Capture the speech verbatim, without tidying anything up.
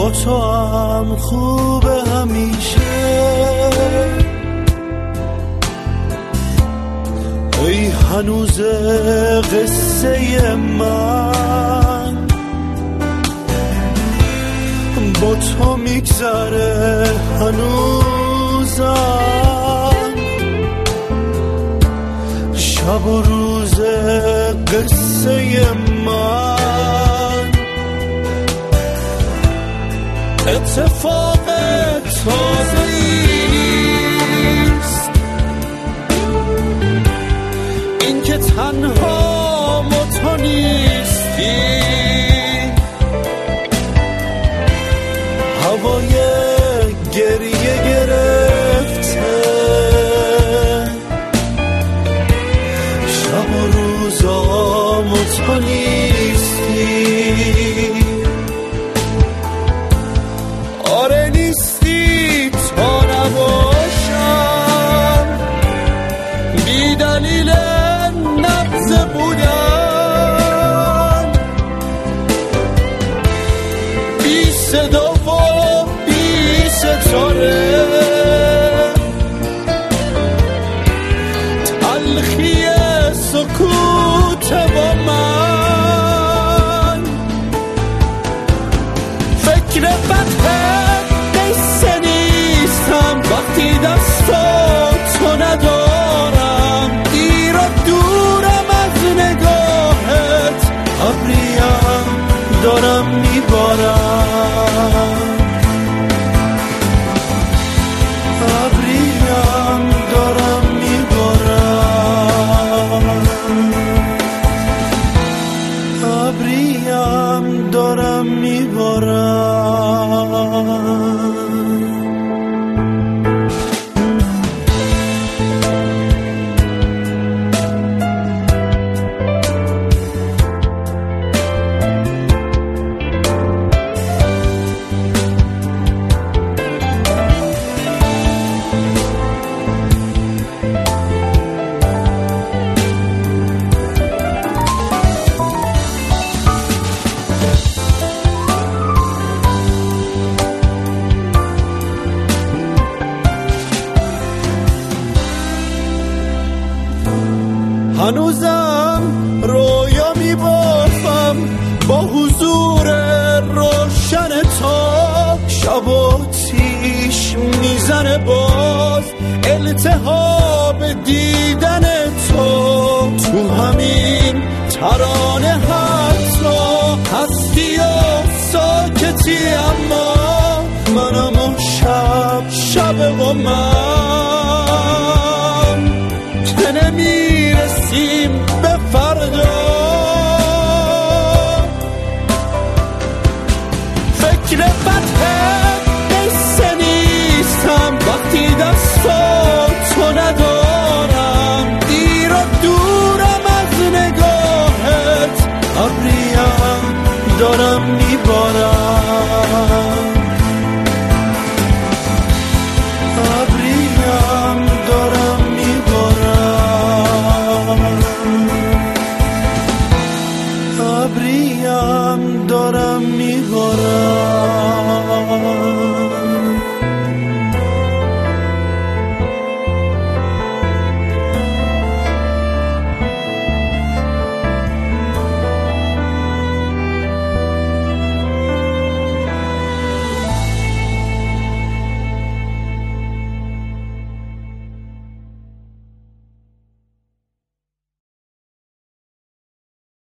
با تو هم خوبه همیشه. ای هنوز قصه من با تو میگذره هنوزم، شب و روز قصه من اتفاق تازه ایست، این که تنها تو نیستی. هوای گریه گرفته، شب و روزام تو نیستی. آره نیستی تا نباشم، بی دلیل نبض بودم، بی صدا و بی ستاره، تلخی سکوت با من، فکر فتح قصه نیستم وقتی دستاتو ندارم، دیر و دورم از نگاهت، ابریم دارم میبارم، ابریم دارم میبارم، ابریم دارم میبارم. هنوزم رویا میبافم با حضور روشن تو، شب و تیش میزنه باز التهاب دیدن تو، تو همین ترانه حتی هستی و ساکتی، اما منم و شب شب و من که نمیرسیم به فردا، فکر فتح قصه نیستم وقتی دستاتو ندارم، دیر و دورم از نگاهت، ابریم دارم میبارم،